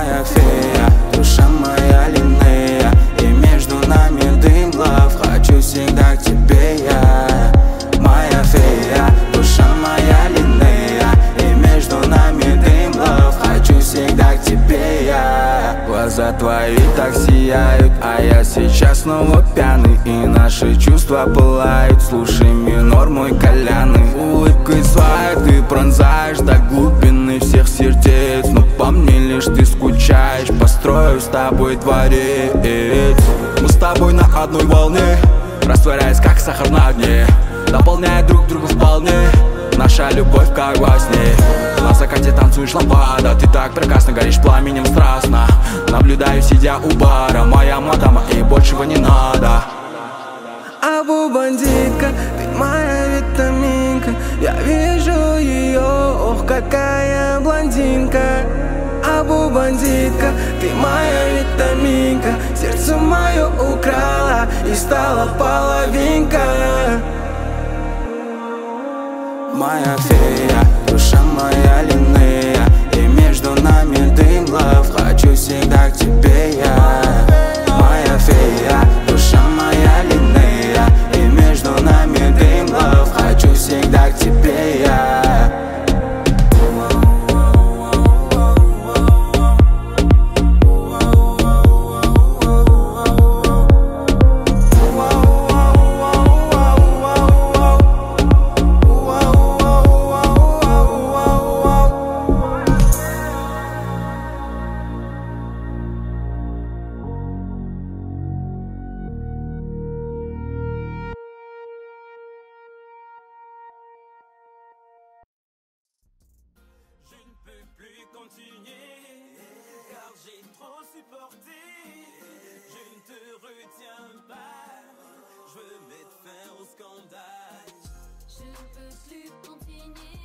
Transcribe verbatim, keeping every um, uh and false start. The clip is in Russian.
Моя фея, душа моя Линнея, и между нами дым, love, хочу всегда к тебе я. Моя фея, душа моя Линнея, и между нами дым, love, хочу всегда к тебе я. Глаза твои так сияют, а я сейчас снова пьяный, и наши чувства пылают. Слушай минор мой кальяный, улыбкой своей ты пронзаешь до глубины всех сердец. Но по мне лишь ты скучаешь, построю с тобой дворец. Мы с тобой на одной волне, растворяясь как сахар на дне, дополняя друг друга вполне. Наша любовь как во сне. На закате танцуешь лампада, ты так прекрасно горишь пламенем страстно. Наблюдаю, сидя у бара, моя мадама, и большего не надо. Абу бандитка, ты моя витаминка, я вижу ее, ох, какая блондинка. Абу бандитка, ты моя витаминка, сердце мое украла и стала половинка. Моя фея, душа моя Линнея, и между нами дым, love, хочу всегда к тебе я. Моя фея, душа моя Линнея, и между нами дым, love, хочу всегда к тебе я. Je ne peux plus continuer, car j'ai trop supporté. Je ne te retiens pas, je veux mettre fin au scandale. Je ne peux plus continuer.